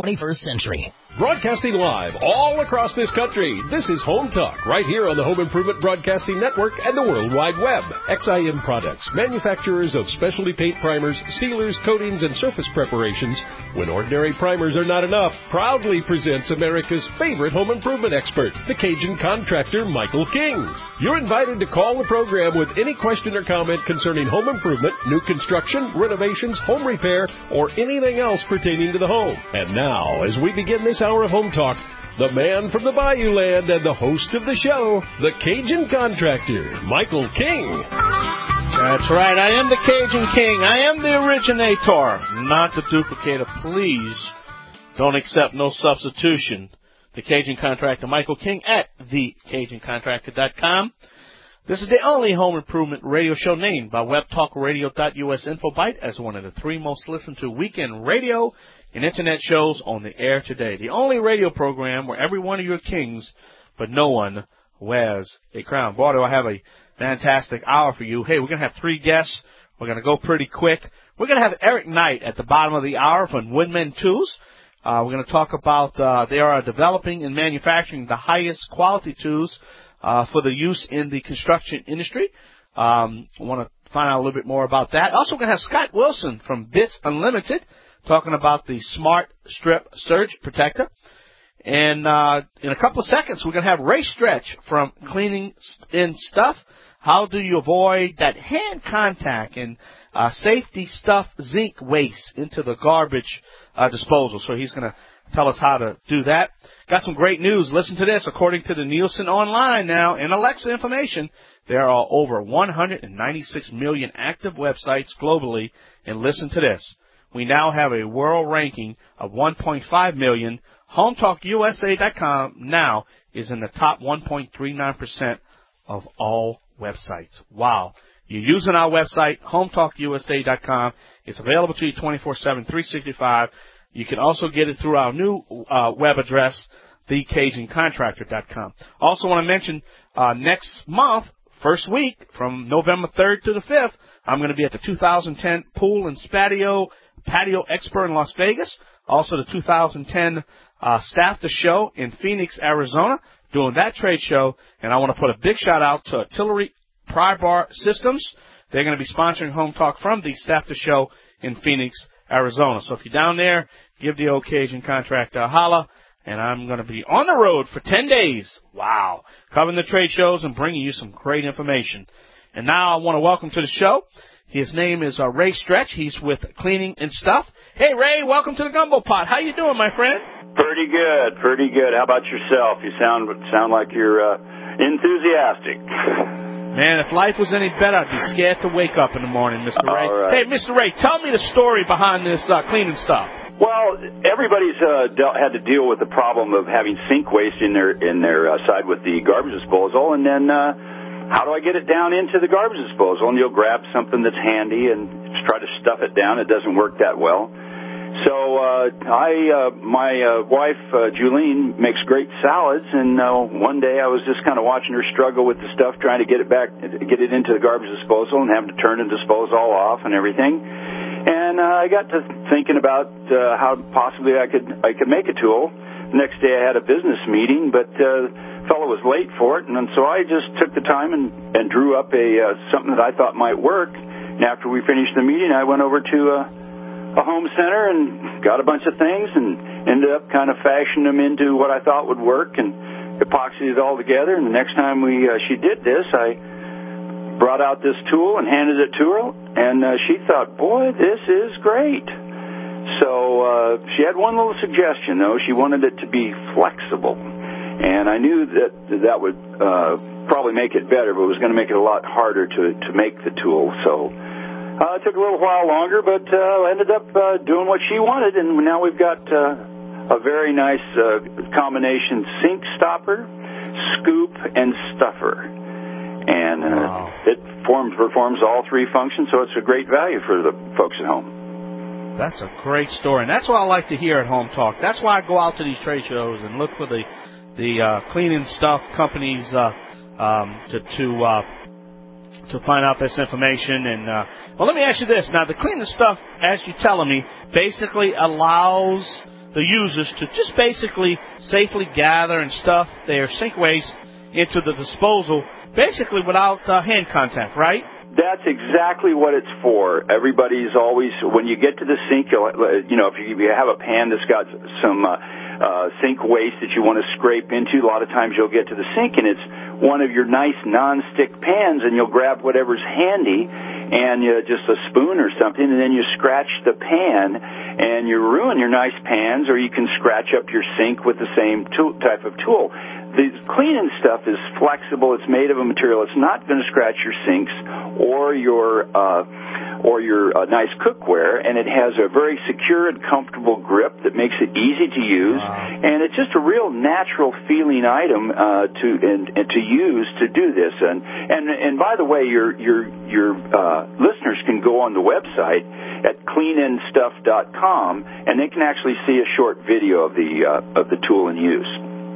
21st century. Broadcasting live all across this country, this is Home Talk, right here on the Home Improvement Broadcasting Network and the World Wide Web. XIM Products, manufacturers of specialty paint primers, sealers, coatings, and surface preparations, when ordinary primers are not enough, proudly presents America's favorite home improvement expert, the Cajun contractor, Michael King. You're invited to call the program with any question or comment concerning home improvement, new construction, renovations, home repair, or anything else pertaining to the home. And now, as we begin this hour of Home Talk, the man from the Bayou Land and the host of the show, the Cajun contractor, Michael King. That's right. I am the Cajun King. I am the originator, not the duplicator. Please don't accept no substitution. The Cajun contractor, Michael King, at thecajuncontractor.com. This is the only home improvement radio show named by WebTalkRadio.us Infobyte as one of the 3 most listened to weekend radio and internet shows on the air today. The only radio program where every one of you are kings, but no one wears a crown. Boy, do I have a fantastic hour for you. Hey, we're going to have 3 guests. We're going to go pretty quick. We're going to have Eric Knight at the bottom of the hour from Woodman Tools. We're going to talk about they are developing and manufacturing the highest quality tools for the use in the construction industry. I want to find out a little bit more about that. Also, we're going to have Scott Wilson from Bits Unlimited talking about the Smart Strip Surge Protector. And in a couple of seconds, we're going to have Ray Stretch from Cleaning in Stuff. How do you avoid that hand contact and safety stuff zinc waste into the garbage disposal? So he's going to tell us how to do that. Got some great news. Listen to this. According to the Nielsen Online now and Alexa information, there are over 196 million active websites globally. And listen to this. We now have a world ranking of 1.5 million. HomeTalkUSA.com now is in the top 1.39% of all websites. Wow. You're using our website, HomeTalkUSA.com. It's available to you 24/7, 365. You can also get it through our new web address, thecajuncontractor.com. Also want to mention next month, first week, from November 3rd to the 5th, I'm going to be at the 2010 Pool and Patio Expo in Las Vegas. Also the 2010 STAFTA Show in Phoenix, Arizona, doing that trade show. And I want to put a big shout out to Artillery Pry Bar Systems. They're going to be sponsoring Home Talk from the STAFTA Show in Phoenix, Arizona. So if you're down there, give the old Cajun contractor a holla. And I'm going to be on the road for 10 days. Wow. Covering the trade shows and bringing you some great information. And now I want to welcome to the show. His name is Ray Stretch. He's with Cleaning and Stuff. Hey, Ray, welcome to the Gumbo Pot. How you doing, my friend? Pretty good, pretty good. How about yourself? You sound like you're enthusiastic. Man, if life was any better, I'd be scared to wake up in the morning, Mr. Ray. All right. Hey, Mr. Ray, tell me the story behind this cleaning stuff. Well, everybody's had to deal with the problem of having sink waste in their side with the garbage disposal, and then how do I get it down into the garbage disposal? And you'll grab something that's handy and try to stuff it down. It doesn't work that well. So my wife, Julene, makes great salads, and one day I was just kind of watching her struggle with the stuff, trying to get it into the garbage disposal and having to turn and dispose all off and everything. And I got to thinking about how possibly I could make a tool. The next day I had a business meeting, but fellow was late for it, and so I just took the time and drew up something that I thought might work. And after we finished the meeting, I went over to a home center and got a bunch of things and ended up kind of fashioning them into what I thought would work and epoxied it all together. And the next time she did this, I brought out this tool and handed it to her, and she thought, boy, this is great. So she had one little suggestion, though. She wanted it to be flexible. And I knew that would probably make it better, but it was going to make it a lot harder to make the tool. So it took a little while longer, but I ended up doing what she wanted, and now we've got a very nice combination sink stopper, scoop, and stuffer. And it performs all 3 functions, so it's a great value for the folks at home. That's a great story, and that's what I like to hear at Home Talk. That's why I go out to these trade shows and look for the cleaning stuff companies to find out this information. And well, let me ask you this. Now, the cleaning stuff, as you're telling me, basically allows the users to just basically safely gather and stuff their sink waste into the disposal, basically without hand contact, right? That's exactly what it's for. Everybody's always, when you get to the sink, if you have a pan that's got some sink waste that you want to scrape into, a lot of times you'll get to the sink and it's one of your nice non-stick pans, and you'll grab whatever's handy and just a spoon or something, and then you scratch the pan and you ruin your nice pans, or you can scratch up your sink with the same type of tool. The cleaning stuff is flexible. It's made of a material. It's not going to scratch your sinks or your nice cookware, and it has a very secure and comfortable grip that makes it easy to use. Wow. And it's just a real natural feeling item to use to do this. And by the way, your listeners can go on the website at cleanandstuff.com, and they can actually see a short video of the tool in use.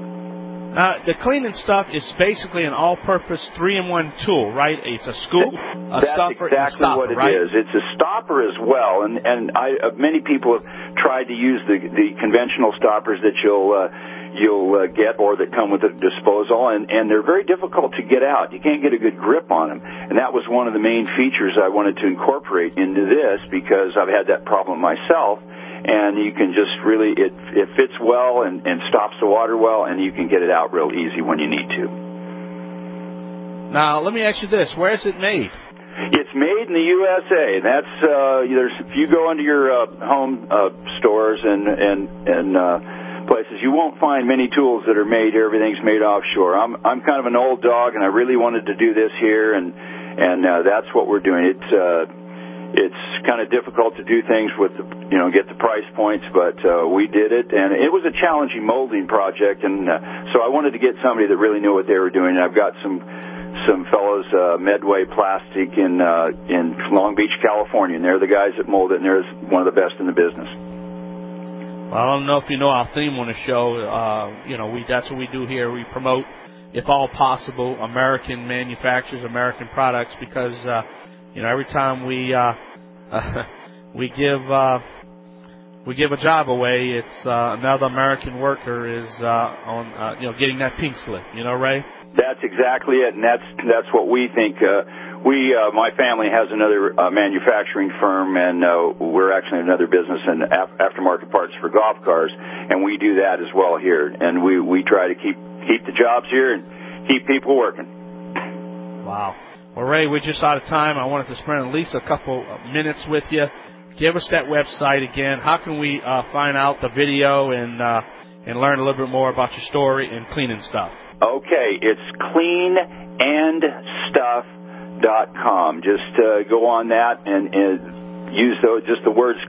The cleaning stuff is basically an all-purpose 3-in-1 tool, right? It's a scoop, a stopper, and a stopper, right? That's exactly what it is. It's a stopper as well, and many people have tried to use the conventional stoppers that you'll get or that come with a disposal, and they're very difficult to get out. You can't get a good grip on them, and that was one of the main features I wanted to incorporate into this, because I've had that problem myself. And you can just really, it fits well and stops the water well, and you can get it out real easy when you need to. Now, let me ask you this. Where is it made? It's made in the USA. That's if you go into your home stores and places, you won't find many tools that are made here. Everything's made offshore. I'm kind of an old dog, and I really wanted to do this here, and that's what we're doing. It's kind of difficult to do things with, get the price points, but we did it, and it was a challenging molding project, and so I wanted to get somebody that really knew what they were doing. And I've got some fellows, Medway Plastic in Long Beach, California, and they're the guys that mold it, and they're one of the best in the business. Well, I don't know if you know our theme on the show. That's what we do here. We promote, if all possible, American manufacturers, American products, because every time we give a job away, it's another American worker is getting that pink slip. Ray? That's exactly it, and that's what we think. My family has another manufacturing firm, and we're actually another business in aftermarket parts for golf cars, and we do that as well here. And we try to keep the jobs here and keep people working. Wow. Well, Ray, we're just out of time. I wanted to spend at least a couple minutes with you. Give us that website again. How can we find out the video and learn a little bit more about your story and cleaning stuff? Okay, it's cleanandstuff.com. Just go on that and use just the words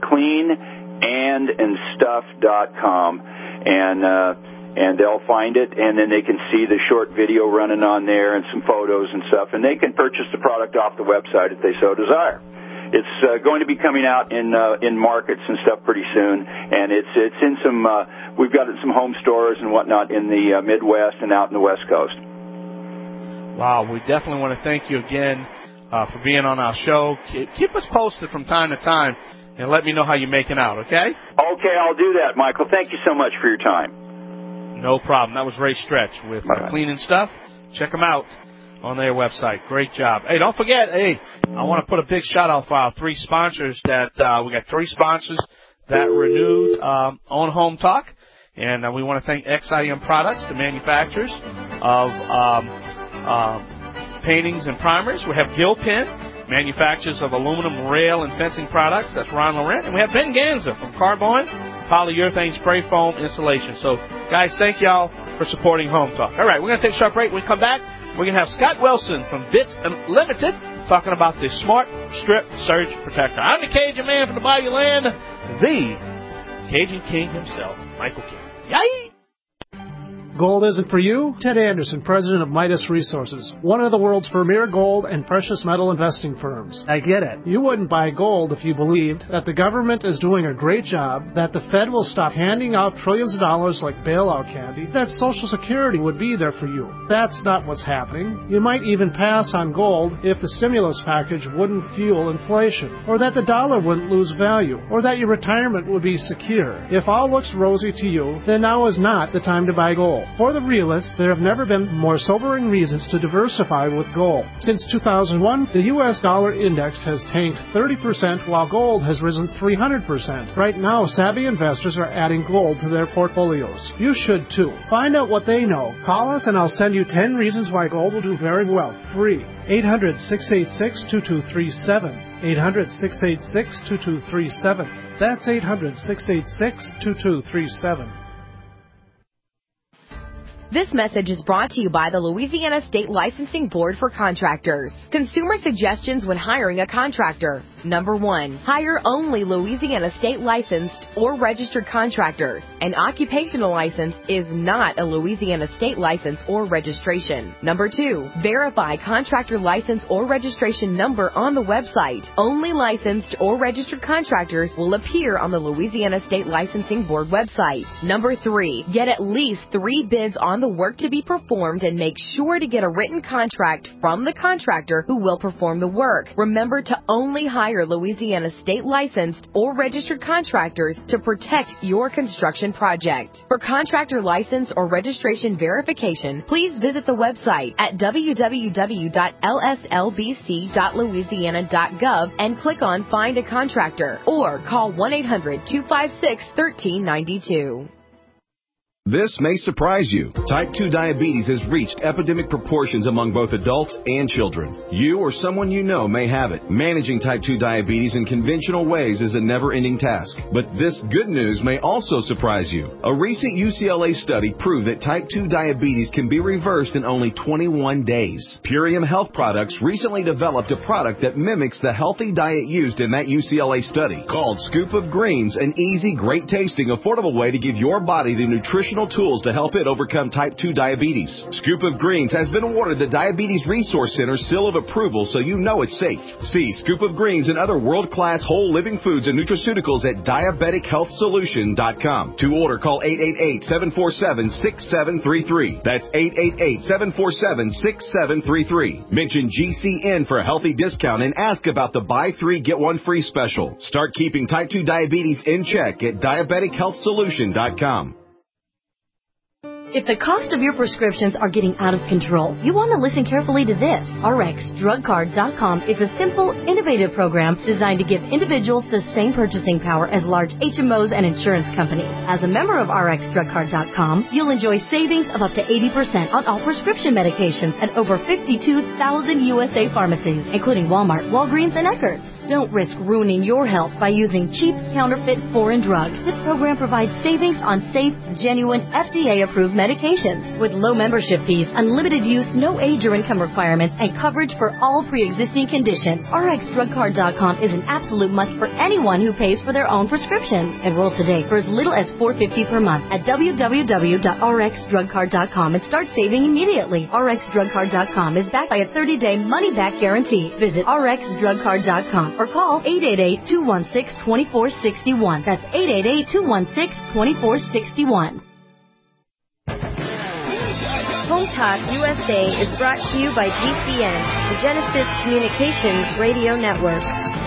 cleanandstuff.com, and they'll find it, and then they can see the short video running on there and some photos and stuff, and they can purchase the product off the website if they so desire. It's going to be coming out in markets and stuff pretty soon, and it's in some. We've got it in some home stores and whatnot in the Midwest and out in the West Coast. Wow, we definitely want to thank you again for being on our show. Keep us posted from time to time, and let me know how you're making out. Okay? Okay, I'll do that, Michael. Thank you so much for your time. No problem. That was Ray Stretch with Cleaning Stuff. Check them out on their website. Great job. Hey, don't forget, I want to put a big shout-out for our 3 sponsors that we got 3 sponsors that renewed on Home Talk. And we want to thank XIM Products, the manufacturers of paintings and primers. We have Gilpin, manufacturers of aluminum rail and fencing products. That's Ron Laurent. And we have Ben Ganza from Carbon Polyurethane Spray Foam Installation. So, guys, thank y'all for supporting Home Talk. All right, we're going to take a short break. When we come back, we're going to have Scott Wilson from Bits Unlimited talking about the Smart Strip Surge Protector. I'm the Cajun man from the Bayou Land, the Cajun King himself, Michael King. Yay! gold isn't for you? Ted Anderson, president of Midas Resources, one of the world's premier gold and precious metal investing firms. I get it. You wouldn't buy gold if you believed that the government is doing a great job, that the Fed will stop handing out trillions of dollars like bailout candy, that Social Security would be there for you. That's not what's happening. You might even pass on gold if the stimulus package wouldn't fuel inflation, or that the dollar wouldn't lose value, or that your retirement would be secure. If all looks rosy to you, then now is not the time to buy gold. For the realist, there have never been more sobering reasons to diversify with gold. Since 2001, the U.S. dollar index has tanked 30%, while gold has risen 300%. Right now, savvy investors are adding gold to their portfolios. You should too. Find out what they know. Call us and I'll send you 10 reasons why gold will do very well, free. 800-686-2237. 800-686-2237. That's 800-686-2237. This message is brought to you by the Louisiana State Licensing Board for Contractors. Consumer suggestions when hiring a contractor. Number 1, hire only Louisiana State licensed or registered contractors. An occupational license is not a Louisiana State license or registration. Number 2, verify contractor license or registration number on the website. Only licensed or registered contractors will appear on the Louisiana State Licensing Board website. Number 3, get at least 3 bids on the work to be performed and make sure to get a written contract from the contractor who will perform the work. Remember to only hire Louisiana State licensed or registered contractors to protect your construction project. For contractor license or registration verification, please visit the website at www.lslbc.louisiana.gov and click on Find a Contractor or call 1-800-256-1392. This may surprise you. Type 2 diabetes has reached epidemic proportions among both adults and children. You or someone you know may have it. Managing type 2 diabetes in conventional ways is a never-ending task. But this good news may also surprise you. A recent UCLA study proved that type 2 diabetes can be reversed in only 21 days. Purium Health Products recently developed a product that mimics the healthy diet used in that UCLA study. Called Scoop of Greens, an easy, great-tasting, affordable way to give your body the nutritional tools to help it overcome type 2 diabetes. Scoop of Greens has been awarded the Diabetes Resource Center seal of approval, so you know it's safe. See Scoop of Greens and other world-class whole living foods and nutraceuticals at diabetichealthsolution.com. To order, call 888-747-6733. That's 888-747-6733. Mention GCN for a healthy discount and ask about the buy 3 get 1 free special. Start keeping type 2 diabetes in check at diabetichealthsolution.com. If the cost of your prescriptions are getting out of control, you want to listen carefully to this. RxDrugCard.com is a simple, innovative program designed to give individuals the same purchasing power as large HMOs and insurance companies. As a member of RxDrugCard.com, you'll enjoy savings of up to 80% on all prescription medications at over 52,000 USA pharmacies, including Walmart, Walgreens, and Eckerd's. Don't risk ruining your health by using cheap, counterfeit, foreign drugs. This program provides savings on safe, genuine, FDA-approved medications. With low membership fees, unlimited use, no age or income requirements, and coverage for all pre-existing conditions, RxDrugCard.com is an absolute must for anyone who pays for their own prescriptions. Enroll today for as little as $4.50 per month at www.rxdrugcard.com and start saving immediately. RxDrugCard.com is backed by a 30-day money-back guarantee. Visit RxDrugCard.com or call 888-216-2461. That's 888-216-2461. Home Talk USA is brought to you by GCN, the Genesis Communications Radio Network.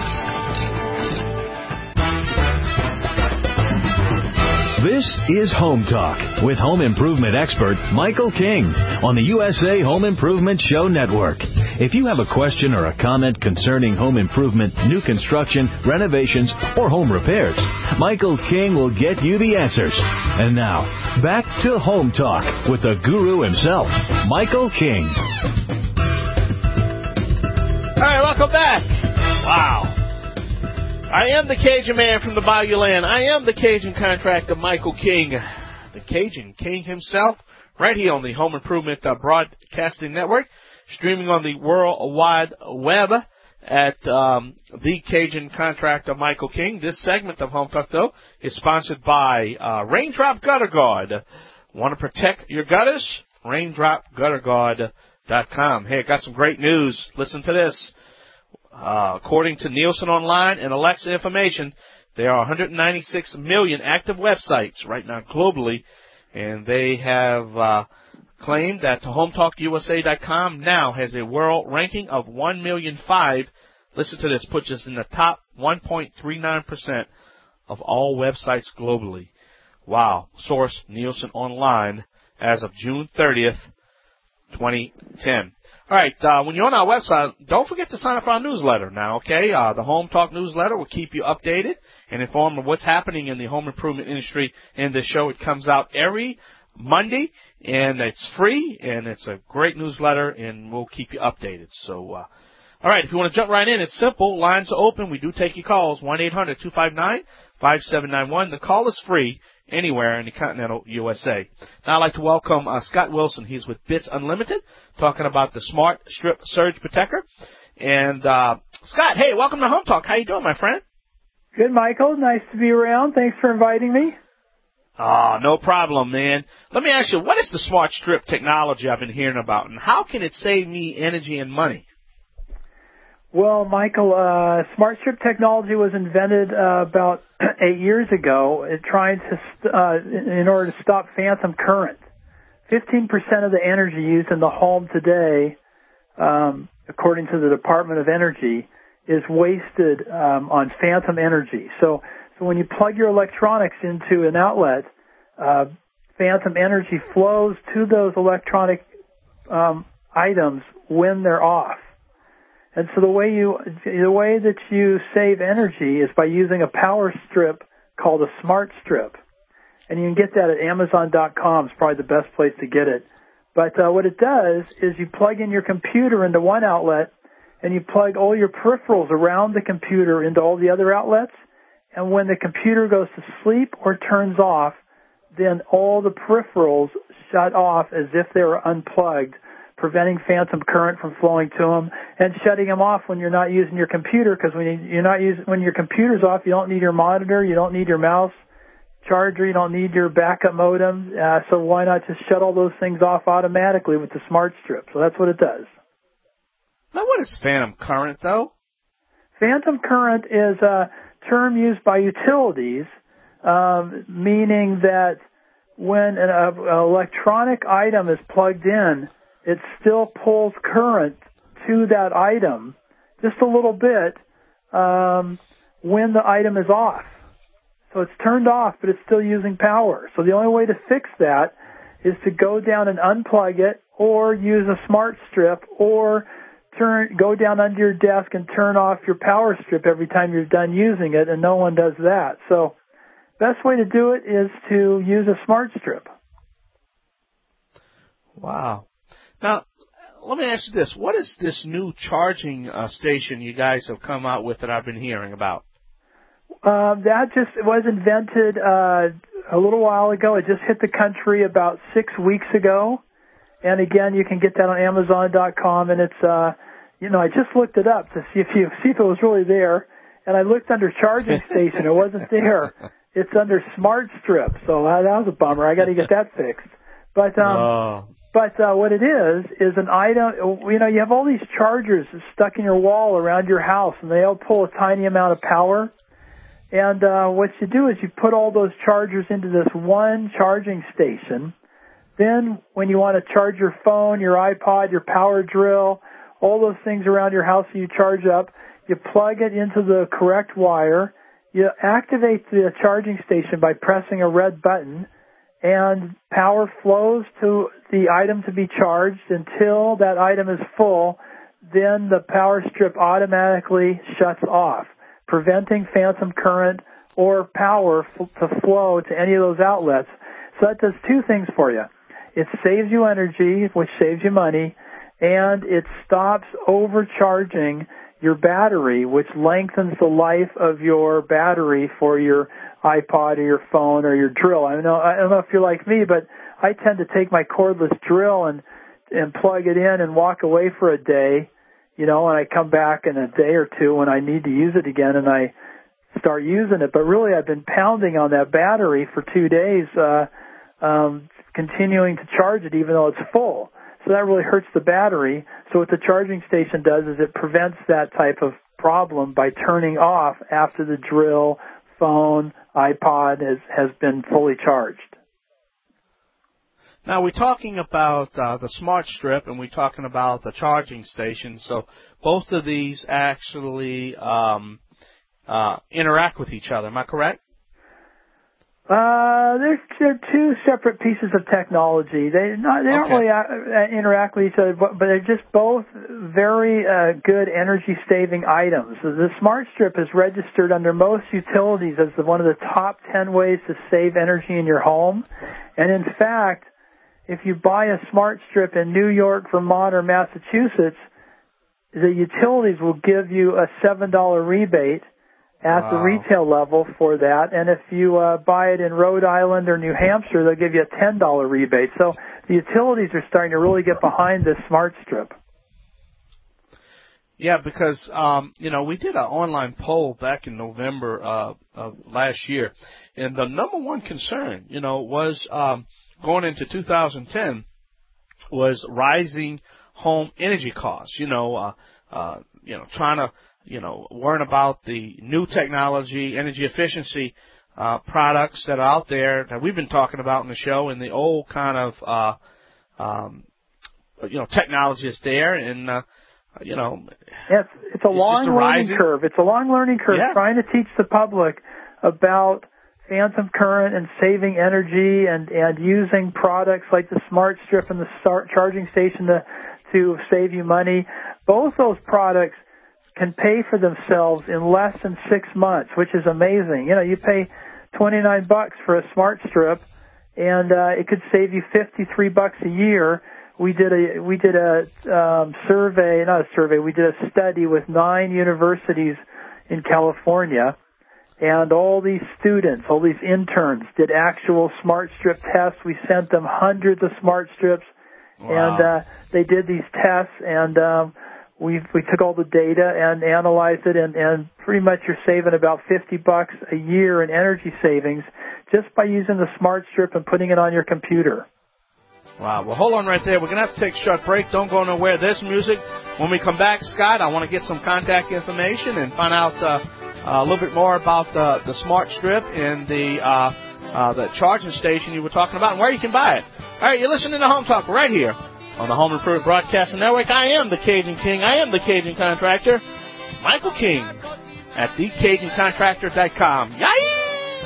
This is Home Talk with home improvement expert Michael King on the USA Home Improvement Show Network. If you have a question or a comment concerning home improvement, new construction, renovations, or home repairs, Michael King will get you the answers. And now, back to Home Talk with the guru himself, Michael King. All right, welcome back. Wow. I am the Cajun man from the Bayou Land. I am the Cajun contractor, Michael King, the Cajun King himself, right here on the Home Improvement Broadcasting Network, streaming on the World Wide Web at the Cajun contractor, Michael King. This segment of Home Talk, though, is sponsored by Raindrop Gutter Guard. Want to protect your gutters? RaindropGutterGuard.com. Hey, I got some great news. Listen to this. According to Nielsen Online and Alexa information, there are 196 million active websites right now globally, and they have claimed that HomeTalkUSA.com now has a world ranking of 1,000,005. Listen to this, puts us in the top 1.39% of all websites globally. Wow. Source, Nielsen Online, as of June 30th, 2010. All right, when you're on our website, don't forget to sign up for our newsletter now, okay? The Home Talk newsletter will keep you updated and informed of what's happening in the home improvement industry in this show. It comes out every Monday, and it's free, and it's a great newsletter, and we'll keep you updated. So, all right, if you want to jump right in, it's simple. Lines are open. We do take your calls, 1-800-259-5791. The call is free anywhere in the continental USA. Now I'd like to welcome Scott Wilson. He's with Bits Unlimited, talking about the Smart Strip Surge Protector. And, Scott, hey, welcome to Home Talk. How you doing, my friend? Good, Michael. Nice to be around. Thanks for inviting me. Oh, no problem, man. Let me ask you, what is the Smart Strip technology I've been hearing about, and how can it save me energy and money? Well, Michael, Smart Strip technology was invented about 8 years ago, trying to in order to stop phantom current. 15% of the energy used in the home today, according to the Department of Energy, is wasted on phantom energy. So when you plug your electronics into an outlet, phantom energy flows to those electronic items when they're off. And so the way that you save energy is by using a power strip called a Smart Strip. And you can get that at Amazon.com. It's probably the best place to get it. But what it does is you plug in your computer into one outlet, and you plug all your peripherals around the computer into all the other outlets. And when the computer goes to sleep or turns off, then all the peripherals shut off as if they were unplugged, preventing phantom current from flowing to them, and shutting them off when you're not using your computer, because when your computer's off, you don't need your monitor, you don't need your mouse charger, you don't need your backup modem, so why not just shut all those things off automatically with the Smart Strip? So that's what it does. Now, what is phantom current, though? Phantom current is a term used by utilities, meaning that when an electronic item is plugged in, it still pulls current to that item just a little bit when the item is off. So it's turned off, but it's still using power. So the only way to fix that is to go down and unplug it, or use a Smart Strip, or go down under your desk and turn off your power strip every time you're done using it, and no one does that. So best way to do it is to use a Smart Strip. Wow. Now, let me ask you this. What is this new charging station you guys have come out with that I've been hearing about? That just was invented a little while ago. It just hit the country about 6 weeks ago. And again, you can get that on Amazon.com. And it's, I just looked it up to see if it was really there. And I looked under charging station. It wasn't there. It's under Smart Strip. So that was a bummer. I got to get that fixed. But what it is an item, you have all these chargers stuck in your wall around your house, and they all pull a tiny amount of power. And what you do is you put all those chargers into this one charging station. Then when you want to charge your phone, your iPod, your power drill, all those things around your house that you charge up, you plug it into the correct wire. You activate the charging station by pressing a red button, and power flows to the item to be charged until that item is full. Then the power strip automatically shuts off, preventing phantom current or power to flow to any of those outlets. So that does two things for you. It saves you energy, which saves you money, and it stops overcharging your battery, which lengthens the life of your battery for your iPod or your phone or your drill. I don't know if you're like me, but I tend to take my cordless drill and plug it in and walk away for a day, and I come back in a day or two when I need to use it again, and I start using it. But really, I've been pounding on that battery for 2 days continuing to charge it even though it's full. So that really hurts the battery. So what the charging station does is it prevents that type of problem by turning off after the drill, phone, iPod has been fully charged. Now, we're talking about the Smart Strip, and we're talking about the charging station. So both of these actually interact with each other. Am I correct? They're two separate pieces of technology. They don't really interact with each other, but they're just both very good energy-saving items. The Smart Strip is registered under most utilities as one of the top 10 ways to save energy in your home. And in fact, if you buy a Smart Strip in New York, Vermont, or Massachusetts, the utilities will give you a $7 rebate at the retail level for that. And if you buy it in Rhode Island or New Hampshire, they'll give you a $10 rebate. So the utilities are starting to really get behind this Smart Strip. Yeah, because, we did an online poll back in November of last year. And the number one concern, was going into 2010 was rising home energy costs, trying to learn about the new technology, energy efficiency products that are out there that we've been talking about in the show, and the old kind of technology is there, and it's a long learning curve. It's a long learning curve trying to teach the public about phantom current and saving energy and using products like the Smart Strip and the charging station to save you money. Both those products can pay for themselves in less than 6 months, which is amazing. You pay $29 for a Smart Strip, and it could save you $53 a year. We did a study with 9 universities in California, and all these students, all these interns did actual Smart Strip tests. We sent them hundreds of Smart Strips, and they did these tests, and we took all the data and analyzed it, and pretty much you're saving about $50 a year in energy savings just by using the Smart Strip and putting it on your computer. Wow. Well, hold on right there. We're going to have to take a short break. Don't go nowhere. There's music. When we come back, Scott, I want to get some contact information and find out a little bit more about the Smart Strip and the charging station you were talking about and where you can buy it. All right, you're listening to Home Talk right here on the Home Improvement Broadcasting Network. I am the Cajun King. I am the Cajun Contractor. Michael King at thecajuncontractor.com. Yay!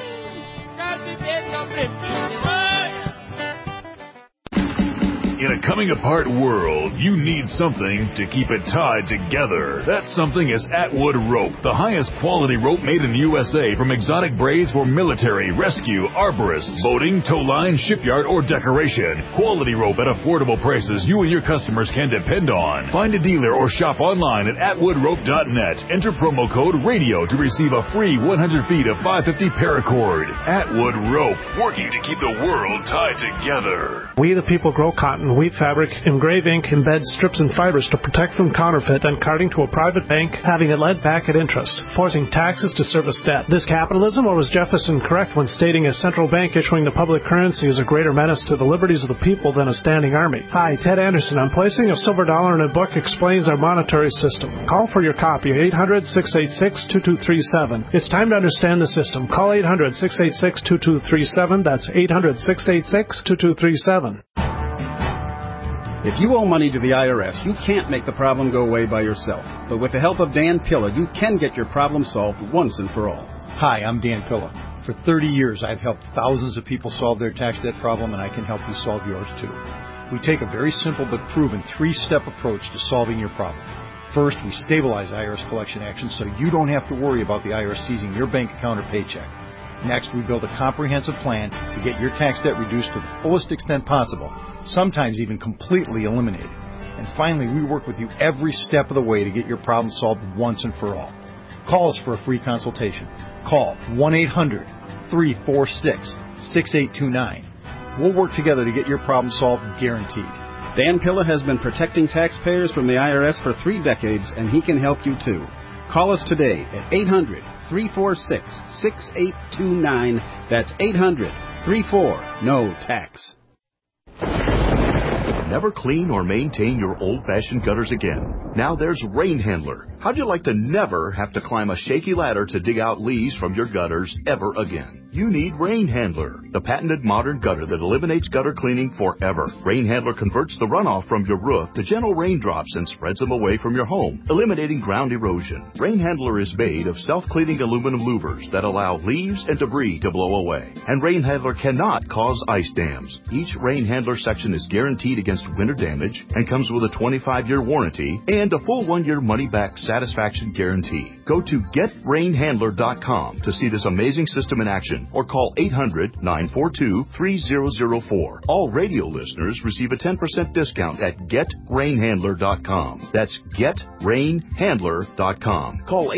In a coming-apart world, you need something to keep it tied together. That something is Atwood Rope, the highest quality rope made in the USA from exotic braids for military, rescue, arborists, boating, tow line, shipyard, or decoration. Quality rope at affordable prices you and your customers can depend on. Find a dealer or shop online at atwoodrope.net. Enter promo code RADIO to receive a free 100 feet of 550 paracord. Atwood Rope, working to keep the world tied together. We the people grow cotton, weave fabric, engrave ink, embed strips and fibers to protect from counterfeit and carting to a private bank, having it lent back at interest, forcing taxes to service debt. This capitalism, or was Jefferson correct when stating a central bank issuing the public currency is a greater menace to the liberties of the people than a standing army? Hi, Ted Anderson. I'm placing a silver dollar in a book explains our monetary system. Call for your copy at 800-686-2237. It's time to understand the system. Call 800-686-2237. That's 800-686-2237. If you owe money to the IRS, you can't make the problem go away by yourself. But with the help of Dan Pilla, you can get your problem solved once and for all. Hi, I'm Dan Pilla. For 30 years, I've helped thousands of people solve their tax debt problem, and I can help you solve yours too. We take a very simple but proven 3-step approach to solving your problem. First, we stabilize IRS collection actions so you don't have to worry about the IRS seizing your bank account or paycheck. Next, we build a comprehensive plan to get your tax debt reduced to the fullest extent possible, sometimes even completely eliminated. And finally, we work with you every step of the way to get your problem solved once and for all. Call us for a free consultation. Call 1-800-346-6829. We'll work together to get your problem solved, guaranteed. Dan Pilla has been protecting taxpayers from the IRS for 3 decades, and he can help you too. Call us today at 800-346-6829. That's 833-834, no tax. Never clean or maintain your old-fashioned gutters again. Now there's Rain Handler. How'd you like to never have to climb a shaky ladder to dig out leaves from your gutters ever again? You need Rain Handler, the patented modern gutter that eliminates gutter cleaning forever. Rain Handler converts the runoff from your roof to gentle raindrops and spreads them away from your home, eliminating ground erosion. Rain Handler is made of self-cleaning aluminum louvers that allow leaves and debris to blow away. And Rain Handler cannot cause ice dams. Each Rain Handler section is guaranteed against winter damage and comes with a 25-year warranty and a full 1-year money-back satisfaction guarantee. Go to GetRainHandler.com to see this amazing system in action or call 800-942-3004. All radio listeners receive a 10% discount at GetRainHandler.com. That's GetRainHandler.com. Call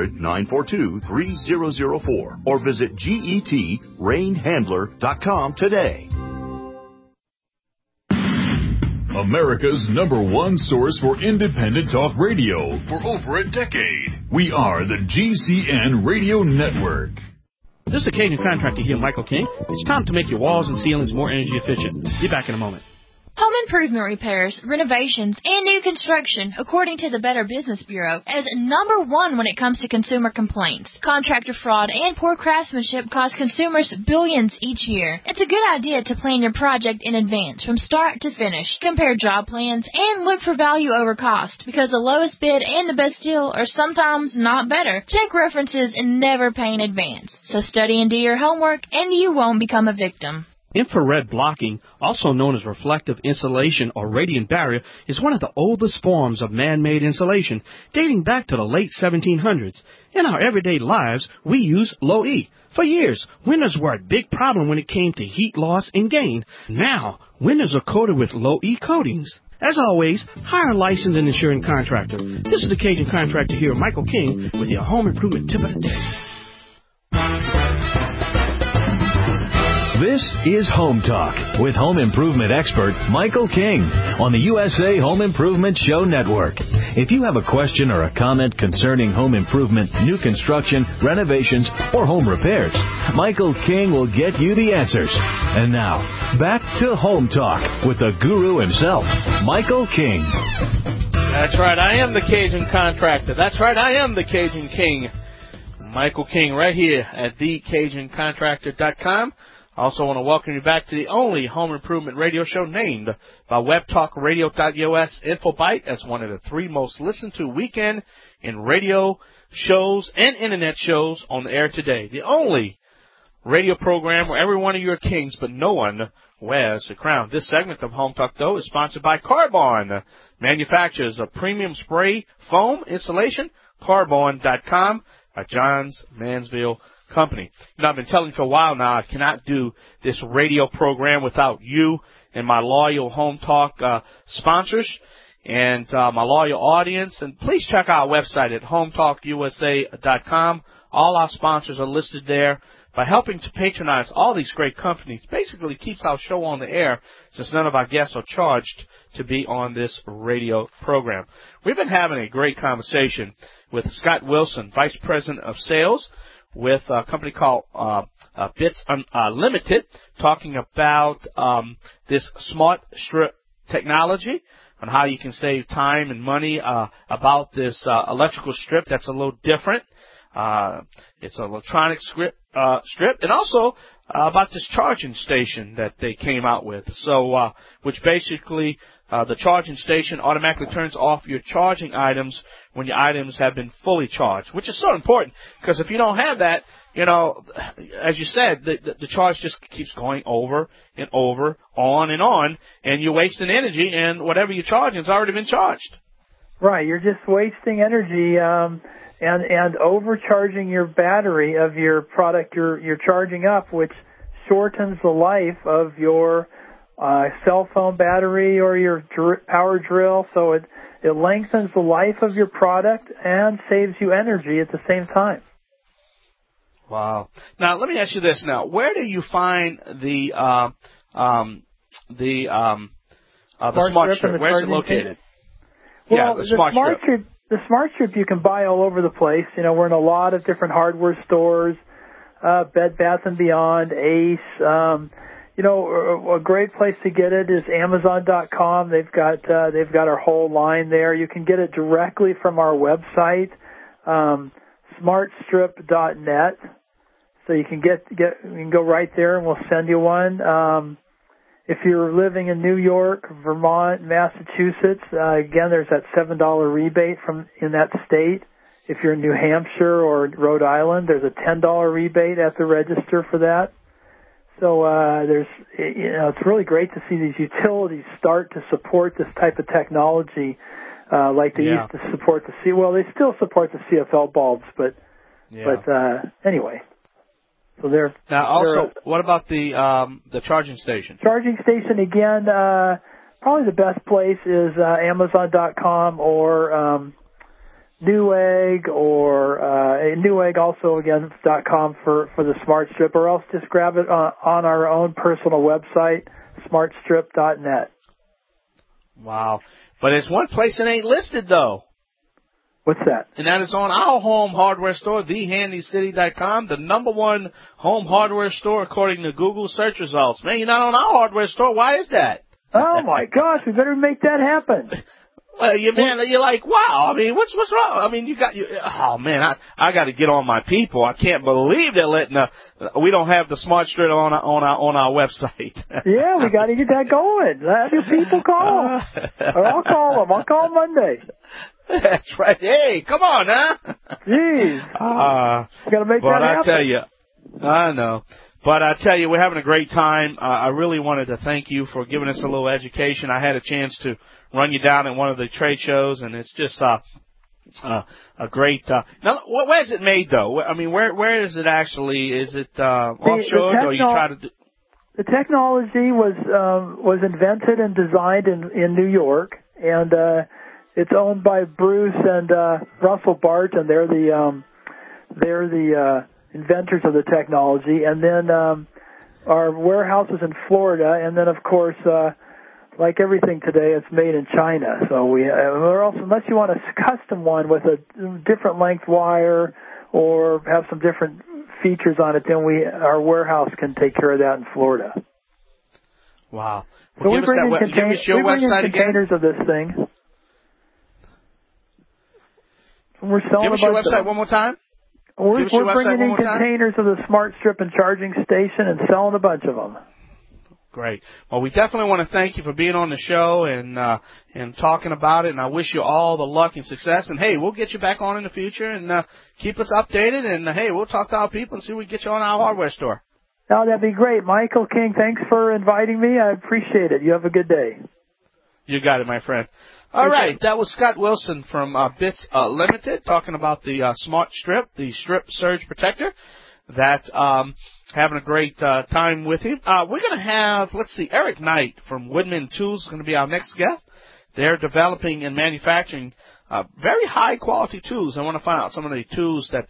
800-942-3004 or visit GetRainHandler.com today. America's #1 source for independent talk radio for over a decade. We are the GCN Radio Network. This is the Cajun Contractor here, Michael King. It's time to make your walls and ceilings more energy efficient. Be back in a moment. Home improvement repairs, renovations, and new construction, according to the Better Business Bureau, is #1 when it comes to consumer complaints. Contractor fraud and poor craftsmanship cost consumers billions each year. It's a good idea to plan your project in advance, from start to finish. Compare job plans and look for value over cost, because the lowest bid and the best deal are sometimes not better. Check references and never pay in advance. So study and do your homework, and you won't become a victim. Infrared blocking, also known as reflective insulation or radiant barrier, is one of the oldest forms of man-made insulation, dating back to the late 1700s. In our everyday lives, we use low E. For years, windows were a big problem when it came to heat loss and gain. Now, windows are coated with low E coatings. As always, hire a licensed and insured contractor. This is the Cajun Contractor here, Michael King, with your home improvement tip of the day. This is Home Talk with home improvement expert Michael King on the USA Home Improvement Show Network. If you have a question or a comment concerning home improvement, new construction, renovations, or home repairs, Michael King will get you the answers. And now, back to Home Talk with the guru himself, Michael King. That's right, I am the Cajun Contractor. That's right, I am the Cajun King. Michael King right here at thecajuncontractor.com. I also want to welcome you back to the only home improvement radio show named by WebTalkRadio.us InfoBite as one of the 3 most listened to weekend in radio shows and internet shows on the air today. The only radio program where every one of you are kings, but no one wears the crown. This segment of Home Talk, though, is sponsored by Carbon, manufacturers of premium spray foam insulation, Carbon.com, a Johns Mansville company. You know, I've been telling you for a while now, I cannot do this radio program without you and my loyal Home Talk sponsors and my loyal audience. And please check our website at HomeTalkUSA.com. All our sponsors are listed there. By helping to patronize all these great companies, basically keeps our show on the air, since none of our guests are charged to be on this radio program. We've been having a great conversation with Scott Wilson, Vice President of Sales with a company called Bits Unlimited, talking about this smart strip technology and how you can save time and money about this electrical strip that's a little different. It's an electronic strip, and also about this charging station that they came out with. So, which basically the charging station automatically turns off your charging items when your items have been fully charged, which is so important because if you don't have that, you know, as you said, the charge just keeps going over and over, on, and you're wasting energy, and whatever you're charging has already been charged. Right, you're just wasting energy and overcharging your battery of your product you're charging up, which shortens the life of your cell phone battery or your power drill, so it lengthens the life of your product and saves you energy at the same time. Wow. Now, let me ask you this now. Where do you find the smart strip? Where is it located? Well, the smart strip you can buy all over the place. You know, we're in a lot of different hardware stores, Bed Bath & Beyond, Ace. A great place to get it is Amazon.com. They've got our whole line there. You can get it directly from our website, smartstrip.net. So you can you can go right there and we'll send you one. If you're living in New York, Vermont, Massachusetts, again, there's that $7 rebate in that state. If you're in New Hampshire or Rhode Island, there's a $10 rebate at the register for that. So it's really great to see these utilities start to support this type of technology, like they used to support they still support the CFL bulbs, but anyway. So what about the charging station? Charging station again, probably the best place is Amazon.com or Newegg, or Newegg also again .com for the Smart Strip, or else just grab it on our own personal website, smartstrip.net. Wow. But there's one place that ain't listed though. What's that? And that is on our home hardware store, thehandycity.com, the #1 home hardware store according to Google search results. Man, you're not on our hardware store. Why is that? Oh my gosh, we better make that happen. Well, you're like, wow. I mean, what's wrong? I mean, oh man, I got to get on my people. I can't believe they're letting we don't have the Smart Strip on our website. Yeah, we got to get that going. Have your people call. Or I'll call them. I'll call Monday. That's right. Hey, come on, huh? Jeez. We got to make that happen. But I tell you, I know. But I tell you, we're having a great time. I really wanted to thank you for giving us a little education. I had a chance to run you down at one of the trade shows, and it's just a great. Now, where is it made though? I mean, where is it actually? Is it offshore, or you try to? The technology was invented and designed in New York, and it's owned by Bruce and Russell Barton. They're the inventors of the technology, and then our warehouse is in Florida, and then of course, like everything today, it's made in China. So we're also, unless you want a custom one with a different length wire or have some different features on it, then our warehouse can take care of that in Florida. Wow. So give us your website containers again. Of this thing. We're selling give us your website one more time. We're bringing in containers of the Smart Strip and charging station and selling a bunch of them. Great. Well, we definitely want to thank you for being on the show and talking about it, and I wish you all the luck and success. And, hey, we'll get you back on in the future and keep us updated. And, hey, we'll talk to our people and see if we can get you on our hardware store. Oh, that'd be great. Michael King, thanks for inviting me. I appreciate it. You have a good day. You got it, my friend. All right, that was Scott Wilson from Bits Limited talking about the Smart Strip, the Strip Surge Protector. That having a great time with him. We're going to have, Eric Knight from Woodman Tools is going to be our next guest. They're developing and manufacturing very high quality tools. I want to find out some of the tools that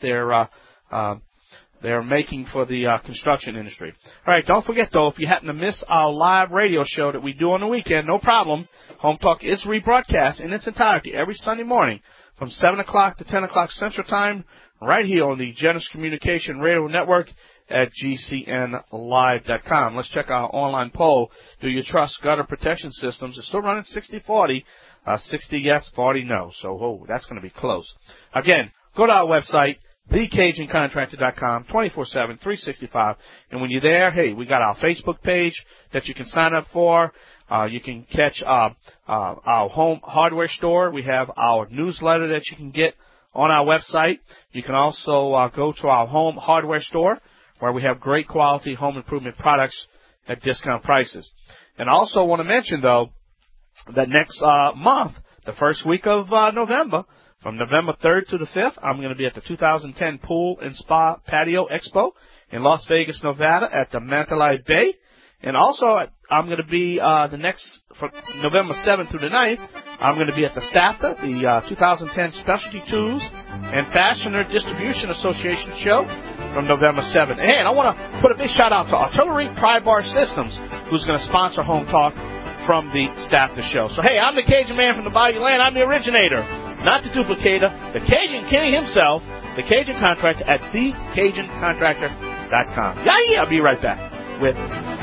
they're making for the construction industry. All right, don't forget, though, if you happen to miss our live radio show that we do on the weekend, no problem. Home Talk is rebroadcast in its entirety every Sunday morning from 7 o'clock to 10 o'clock Central Time right here on the Genesis Communication Radio Network at GCNlive.com. Let's check our online poll. Do you trust gutter protection systems? It's still running 60-40. 60 yes, 40 no. So, that's going to be close. Again, go to our website, TheCajunContractor.com, 24/7, 365. And when you're there, hey, we got our Facebook page that you can sign up for. You can catch our home hardware store. We have our newsletter that you can get on our website. You can also go to our home hardware store where we have great quality home improvement products at discount prices. And I also want to mention, though, that next month, the first week of November, from November 3rd to the 5th, I'm going to be at the 2010 Pool and Spa Patio Expo in Las Vegas, Nevada at the Manteline Bay. And also, I'm going to be from November 7th through the 9th, I'm going to be at the STAFTA, the 2010 Specialty Tools and Fastener Distribution Association show from November 7th. And I want to put a big shout out to Artillery Pry Bar Systems, who's going to sponsor Home Talk from the STAFTA show. So, hey, I'm the Cajun man from the Bayou Land. I'm the originator, not the duplicator, the Cajun King himself, the Cajun Contractor at TheCajunContractor.com. GCNradio.com. Yeah, I'll be right back with...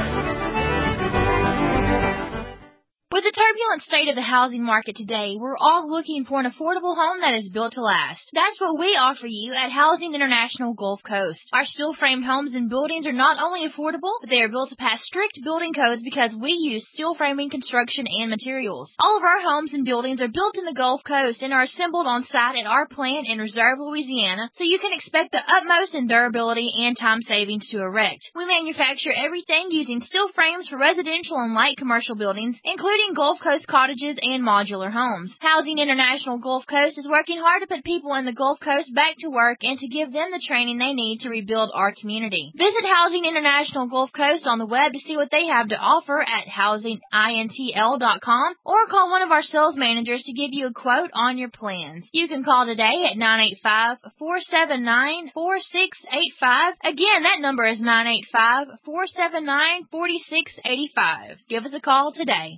With the turbulent state of the housing market today, we're all looking for an affordable home that is built to last. That's what we offer you at Housing International Gulf Coast. Our steel-framed homes and buildings are not only affordable, but they are built to pass strict building codes because we use steel framing construction and materials. All of our homes and buildings are built in the Gulf Coast and are assembled on site at our plant in Reserve, Louisiana, so you can expect the utmost in durability and time savings to erect. We manufacture everything using steel frames for residential and light commercial buildings, including Gulf Coast cottages and modular homes. Housing International Gulf Coast is working hard to put people in the Gulf Coast back to work and to give them the training they need to rebuild our community. Visit Housing International Gulf Coast on the web to see what they have to offer at housingintl.com or call one of our sales managers to give you a quote on your plans. You can call today at 985-479-4685. Again, that number is 985-479-4685. Give us a call today.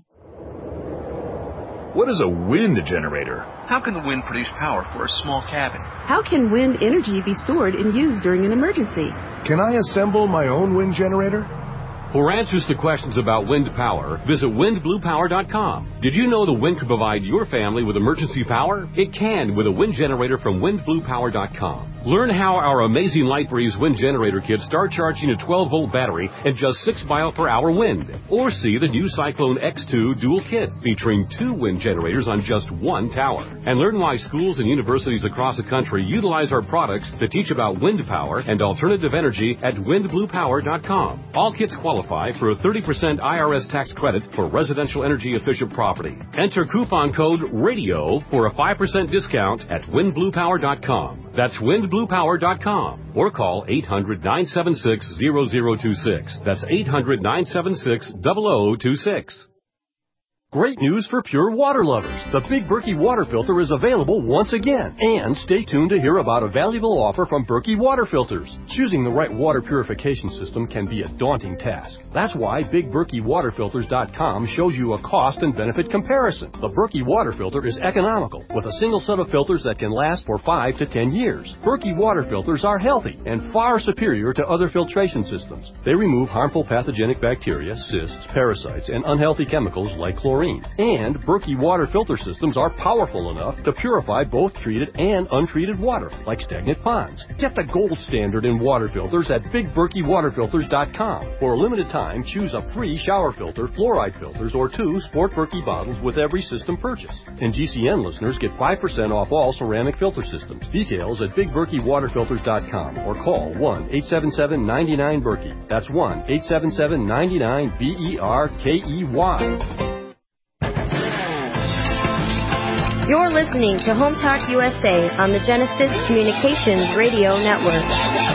What is a wind generator? How can the wind produce power for a small cabin? How can wind energy be stored and used during an emergency? Can I assemble my own wind generator? For answers to questions about wind power, visit windbluepower.com. Did you know the wind can provide your family with emergency power? It can with a wind generator from windbluepower.com. Learn how our amazing LightBreeze wind generator kits start charging a 12-volt battery at just 6 mile-per-hour wind. Or see the new Cyclone X2 dual kit featuring 2 wind generators on just 1 tower. And learn why schools and universities across the country utilize our products to teach about wind power and alternative energy at windbluepower.com. All kits qualify for a 30% IRS tax credit for residential energy-efficient property. Enter coupon code RADIO for a 5% discount at windbluepower.com. That's windbluepower.com. Or call 800-976-0026. That's 800-976-0026. Great news for pure water lovers. The Big Berkey water filter is available once again. And stay tuned to hear about a valuable offer from Berkey Water Filters. Choosing the right water purification system can be a daunting task. That's why BigBerkeyWaterFilters.com shows you a cost and benefit comparison. The Berkey water filter is economical, with a single set of filters that can last for 5 to 10 years. Berkey water filters are healthy and far superior to other filtration systems. They remove harmful pathogenic bacteria, cysts, parasites, and unhealthy chemicals like chlorine. And Berkey water filter systems are powerful enough to purify both treated and untreated water, like stagnant ponds. Get the gold standard in water filters at BigBerkeyWaterFilters.com. For a limited time, choose a free shower filter, fluoride filters, or 2 Sport Berkey bottles with every system purchase. And GCN listeners get 5% off all ceramic filter systems. Details at BigBerkeyWaterFilters.com or call 1-877-99-BERKEY. That's 1-877-99-BERKEY. You're listening to Home Talk USA on the Genesis Communications Radio Network.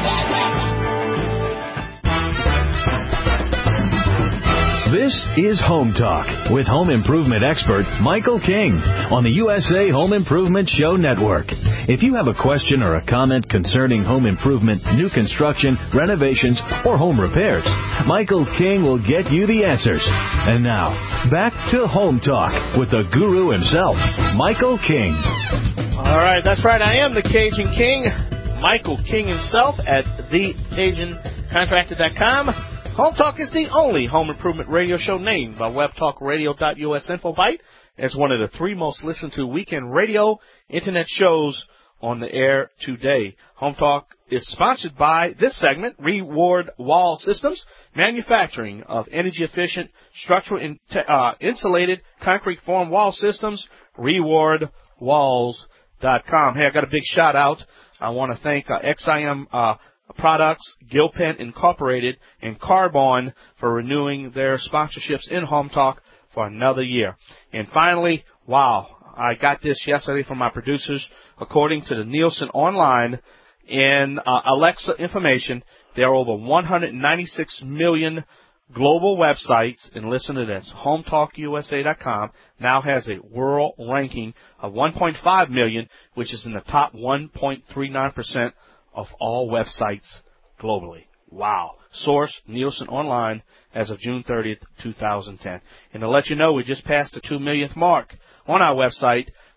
This is Home Talk with home improvement expert Michael King on the USA Home Improvement Show Network. If you have a question or a comment concerning home improvement, new construction, renovations, or home repairs, Michael King will get you the answers. And now, back to Home Talk with the guru himself, Michael King. All right, that's right. I am the Cajun King, Michael King himself at thecajuncontractor.com. Home Talk is the only home improvement radio show named by WebTalkRadio.us InfoBite as one of the 3 most listened to weekend radio internet shows on the air today. Home Talk is sponsored by this segment, Reward Wall Systems, manufacturing of energy-efficient, structural insulated concrete form wall systems, rewardwalls.com. Hey, I got a big shout-out. I want to thank XIM Products, Gilpin Incorporated, and Carbon for renewing their sponsorships in Home Talk for another year. And finally, wow, I got this yesterday from my producers. According to the Nielsen Online and Alexa information, there are over 196 million global websites, and listen to this, HomeTalkUSA.com now has a world ranking of 1.5 million, which is in the top 1.39% of all websites globally. Wow. Source, Nielsen Online, as of June 30th, 2010. And to let you know, we just passed the 2 millionth mark on our website.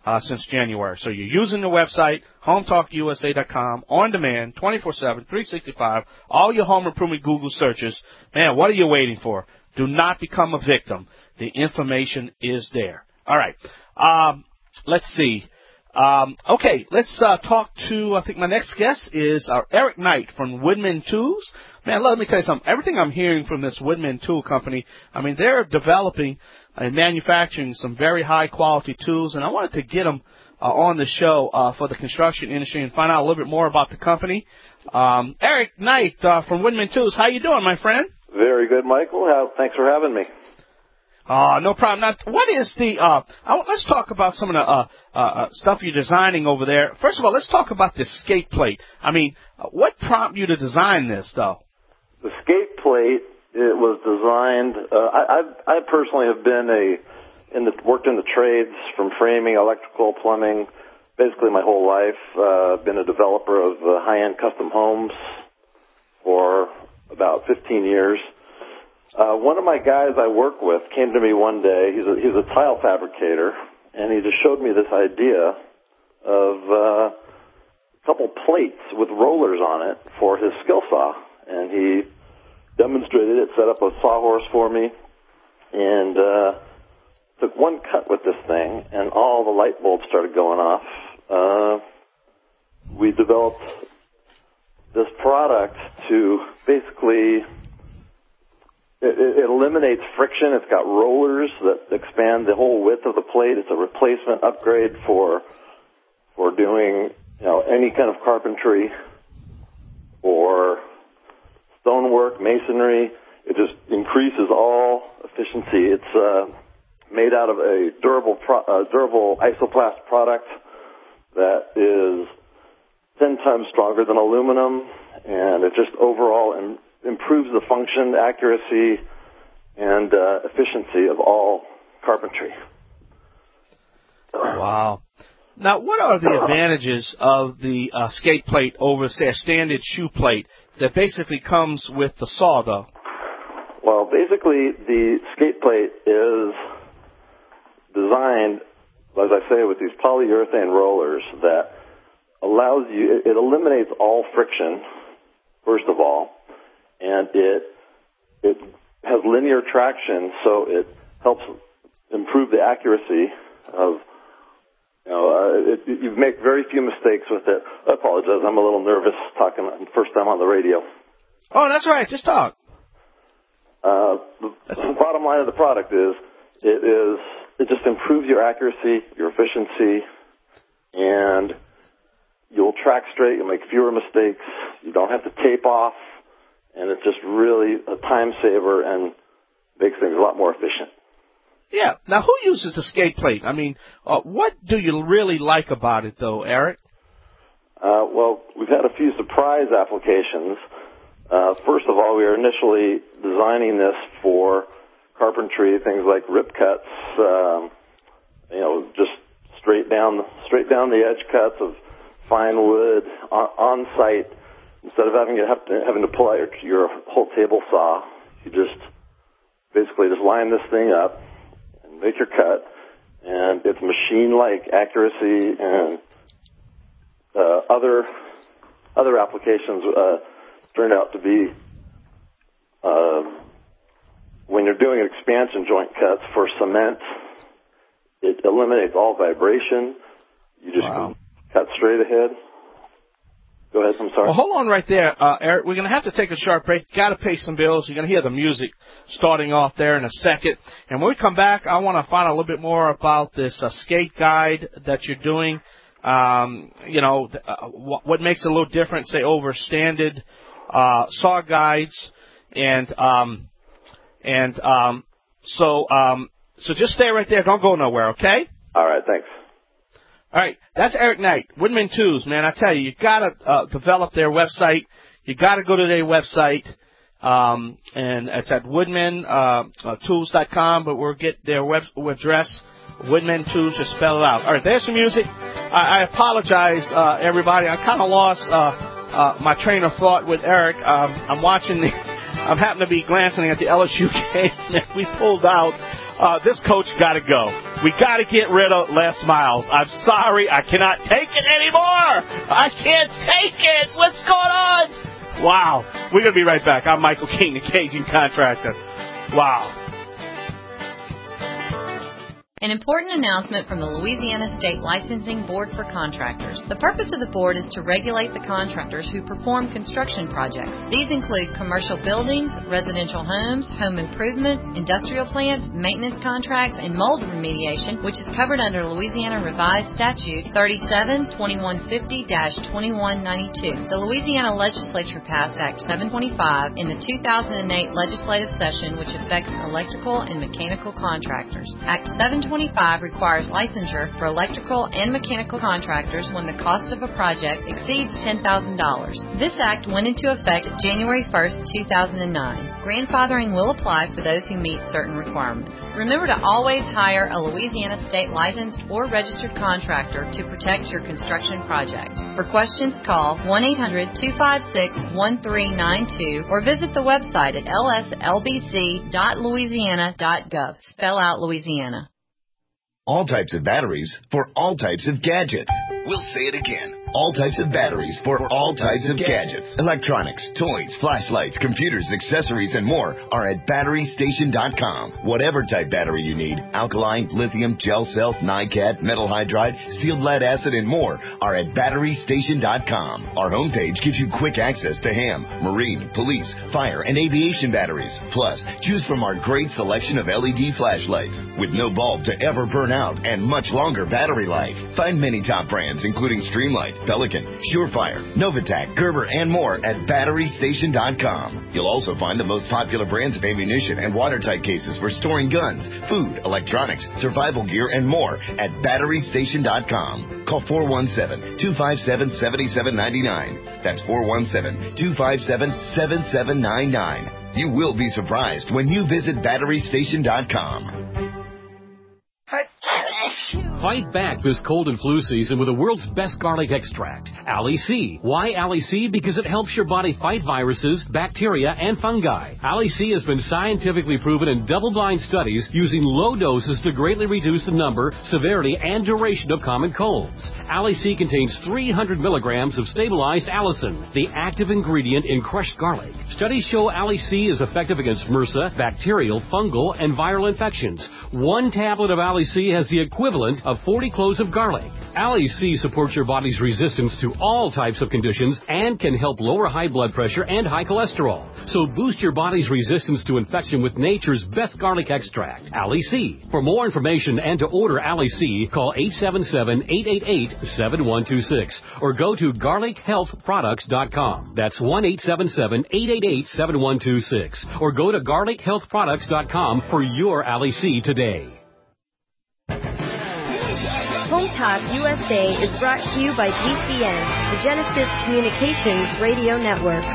since January. So you're using the website, HomeTalkUSA.com, on demand, 24/7, 365, all your home improvement Google searches. Man, what are you waiting for? Do not become a victim. The information is there. All right. Let's see. Okay, let's talk to, I think my next guest is Eric Knight from Woodman Tools. Man, let me tell you something. Everything I'm hearing from this Woodman Tool Company, I mean, they're developing and manufacturing some very high-quality tools, and I wanted to get them on the show for the construction industry and find out a little bit more about the company. Eric Knight from Woodman Tools, how you doing, my friend? Very good, Michael. Thanks for having me. No problem. Now, what is the, let's talk about some of the stuff you're designing over there. First of all, let's talk about the skate plate. I mean, what prompted you to design this, though? The skate plate, it was designed, I personally have been worked in the trades from framing, electrical, plumbing, basically my whole life. Been a developer of high-end custom homes for about 15 years. One of my guys I work with came to me one day. He's a tile fabricator, and he just showed me this idea of a couple plates with rollers on it for his skill saw. And he demonstrated it, set up a sawhorse for me, and took one cut with this thing, and all the light bulbs started going off. We developed this product to basically... It eliminates friction. It's got rollers that expand the whole width of the plate. It's a replacement upgrade for doing, any kind of carpentry or stonework, masonry. It just increases all efficiency. It's made out of a durable isoplast product that is 10 times stronger than aluminum, and it just overall improves the function, accuracy, and efficiency of all carpentry. Wow. Now, what are the advantages of the skate plate over, say, a standard shoe plate that basically comes with the saw, though? Well, basically, the skate plate is designed, as I say, with these polyurethane rollers that allows you, it eliminates all friction, first of all, and it has linear traction, so it helps improve the accuracy of, you make very few mistakes with it. I apologize, I'm a little nervous talking first time on the radio. Oh, that's all right, just talk. The bottom line of the product is, it just improves your accuracy, your efficiency, and you'll track straight, you'll make fewer mistakes, you don't have to tape off, and it's just really a time saver and makes things a lot more efficient. Yeah. Now, who uses the skate plate? I mean, what do you really like about it, though, Eric? Well, we've had a few surprise applications. First of all, we were initially designing this for carpentry, things like rip cuts, just straight down the edge cuts of fine wood on site. Instead of having to pull out your whole table saw, you just basically just line this thing up and make your cut, and it's machine-like accuracy, and other applications turned out to be when you're doing expansion joint cuts for cement, it eliminates all vibration. You just cut straight ahead. Go ahead, I'm sorry. Well, hold on right there, Eric. We're going to have to take a short break. Got to pay some bills. You're going to hear the music starting off there in a second. And when we come back, I want to find out a little bit more about this skate guide that you're doing. What makes it a little different, say, over standard saw guides. So just stay right there. Don't go nowhere, okay? All right, thanks. All right, that's Eric Knight, Woodman Tools, man. I tell you got to develop their website. You got to go to their website, and it's at woodmantools.com, but we'll get their web address, Woodman Tools, just spell it out. All right, there's some music. I apologize, everybody. I kind of lost my train of thought with Eric. I'm happened to be glancing at the LSU game, and we pulled out. This coach got to go. We got to get rid of Les Miles. I'm sorry. I cannot take it anymore. I can't take it. What's going on? Wow. We're going to be right back. I'm Michael King, the Cajun Contractor. Wow. An important announcement from the Louisiana State Licensing Board for Contractors. The purpose of the board is to regulate the contractors who perform construction projects. These include commercial buildings, residential homes, home improvements, industrial plants, maintenance contracts, and mold remediation, which is covered under Louisiana Revised Statutes 37-2150-2192. The Louisiana Legislature passed Act 725 in the 2008 legislative session, which affects electrical and mechanical contractors. Act 725 requires licensure for electrical and mechanical contractors when the cost of a project exceeds $10,000. This act went into effect January 1st, 2009. Grandfathering will apply for those who meet certain requirements. Remember to always hire a Louisiana state licensed or registered contractor to protect your construction project. For questions, call 1-800-256-1392 or visit the website at lslbc.louisiana.gov. Spell out Louisiana. All types of batteries for all types of gadgets. We'll say it again. All types of batteries for all types of gadgets. Electronics, toys, flashlights, computers, accessories, and more are at BatteryStation.com. Whatever type battery you need, alkaline, lithium, gel cell, NiCad, metal hydride, sealed lead acid, and more are at BatteryStation.com. Our homepage gives you quick access to ham, marine, police, fire, and aviation batteries. Plus, choose from our great selection of LED flashlights with no bulb to ever burn out and much longer battery life. Find many top brands including Streamlight, Pelican, Surefire, Novatac, Gerber, and more at BatteryStation.com. You'll also find the most popular brands of ammunition and watertight cases for storing guns, food, electronics, survival gear, and more at BatteryStation.com. Call 417-257-7799. That's 417-257-7799. You will be surprised when you visit BatteryStation.com. Fight back this cold and flu season with the world's best garlic extract, Ali C. Why Ali C? Because it helps your body fight viruses, bacteria, and fungi. Ali C has been scientifically proven in double-blind studies using low doses to greatly reduce the number, severity, and duration of common colds. Ali C contains 300 milligrams of stabilized allicin, the active ingredient in crushed garlic. Studies show Ali C is effective against MRSA, bacterial, fungal, and viral infections. One tablet of Ali C has the equivalent of 40 cloves of garlic. Ali C supports your body's resistance to all types of conditions and can help lower high blood pressure and high cholesterol. So boost your body's resistance to infection with nature's best garlic extract, Ali C. For more information and to order Ali C, call 877-888-7126 or go to garlichealthproducts.com. That's 1-877-888-7126 or go to garlichealthproducts.com for your Ali C today. Home Talk USA is brought to you by GCN, the Genesis Communications Radio Network.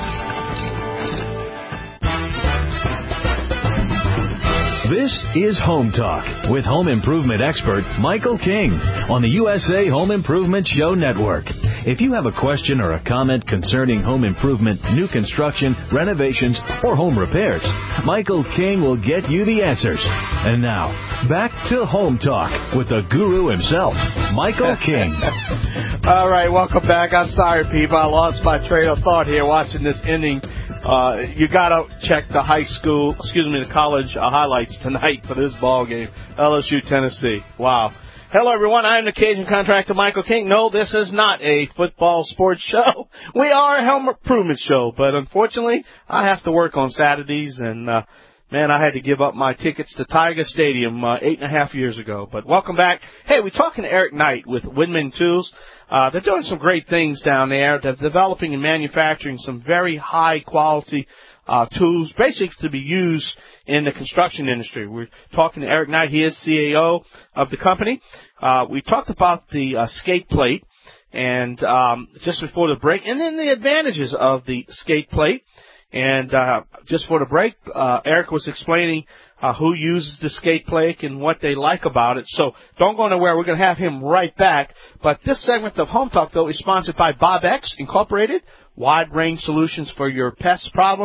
This is Home Talk with home improvement expert Michael King on the USA Home Improvement Show Network. If you have a question or a comment concerning home improvement, new construction, renovations, or home repairs, Michael King will get you the answers. And now, back to Home Talk with the guru himself, Michael King. All right, welcome back. I'm sorry, people. I lost my train of thought here watching this inning. You got to check the the college highlights tonight for this ball game, LSU, Tennessee. Wow. Hello, everyone. I am the Cajun Contractor, Michael King. No, this is not a football sports show. We are a home improvement show, but unfortunately, I have to work on Saturdays, and man, I had to give up my tickets to Tiger Stadium 8.5 years ago. But welcome back. Hey, we're talking to Eric Knight with Windman Tools. They're doing some great things down there. They're developing and manufacturing some very high-quality tools, basically to be used in the construction industry. We're talking to Eric Knight. He is CAO of the company. We talked about the skate plate and just before the break, and then the advantages of the skate plate. And just for the break, Eric was explaining who uses the skate plate and what they like about it. So don't go nowhere. We're going to have him right back. But this segment of Home Talk, though, is sponsored by BobX Incorporated. Wide range solutions for your pest problems.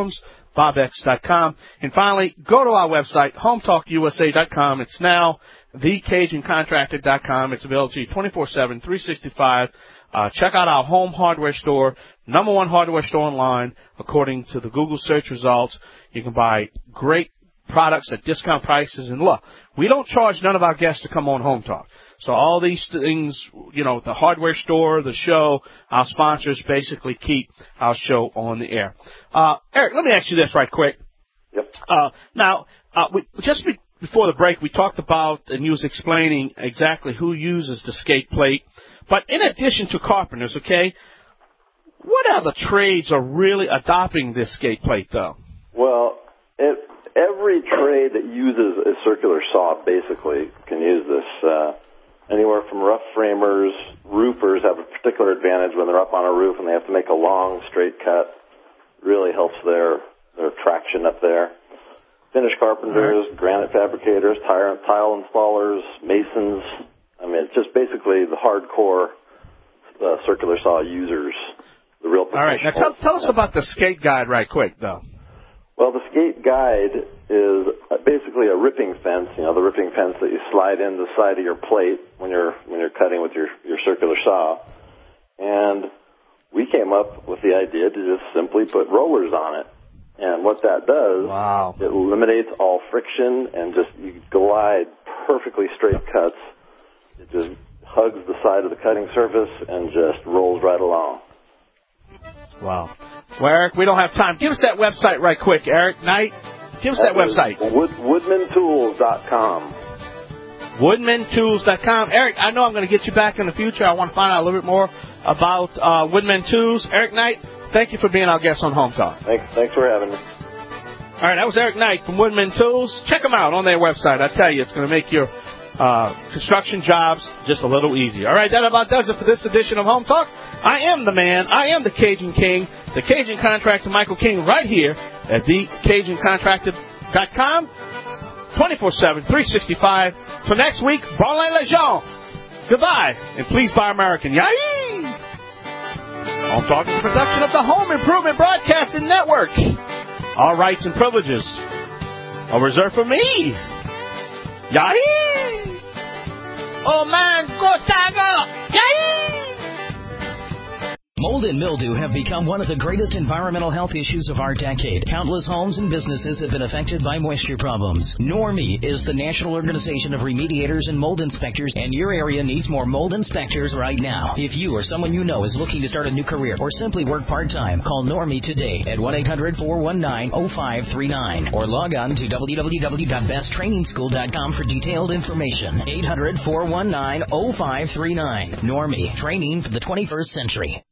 BobX.com. And finally, go to our website, HometalkUSA.com. It's now TheCajunContractor.com. It's available to you 24/7, 365. Check out our home hardware store, #1 hardware store online, according to the Google search results. You can buy great products at discount prices. And look, we don't charge none of our guests to come on Home Talk. So all these things, the hardware store, the show, our sponsors basically keep our show on the air. Eric, let me ask you this right quick. Yep. Before the break, we talked about, and you was explaining exactly who uses the skate plate. But in addition to carpenters, okay, what other trades are really adopting this skate plate, though? Well, every trade that uses a circular saw basically can use this. Anywhere from rough framers, roofers have a particular advantage when they're up on a roof and they have to make a long, straight cut. Really helps their traction up there. Finish carpenters, granite fabricators, tile installers, masons. I mean, it's just basically the hardcore circular saw users, the real professionals. All right, now tell us about the skate guide right quick, though. Well, the skate guide is basically a ripping fence, the ripping fence that you slide in the side of your plate when you're cutting with your circular saw. And we came up with the idea to just simply put rollers on it. And what that does, it eliminates all friction and just you glide perfectly straight cuts. It just hugs the side of the cutting surface and just rolls right along. Wow. Well, Eric, we don't have time. Give us that website right quick, Eric Knight. Give us that website. Woodmantools.com. Woodmantools.com. Eric, I know I'm going to get you back in the future. I want to find out a little bit more about Woodman Tools. Eric Knight, thank you for being our guest on Home Talk. Thanks for having me. All right, that was Eric Knight from Woodman Tools. Check them out on their website. I tell you, it's going to make your construction jobs just a little easier. All right, that about does it for this edition of Home Talk. I am the man. I am the Cajun King, the Cajun Contractor, Michael King, right here at TheCajunContractor.com, 24/7, 365. Till next week, bon les gens. Goodbye, and please buy American. Yay! Home Talk is a production of the Home Improvement Broadcasting Network. All rights and privileges are reserved for me. Yay! Oh man, go Tiger! Yay! Mold and mildew have become one of the greatest environmental health issues of our decade. Countless homes and businesses have been affected by moisture problems. NORMI is the National Organization of Remediators and Mold Inspectors, and your area needs more mold inspectors right now. If you or someone you know is looking to start a new career or simply work part-time, call NORMI today at 1-800-419-0539 or log on to www.besttrainingschool.com for detailed information. 800-419-0539. NORMI, training for the 21st century.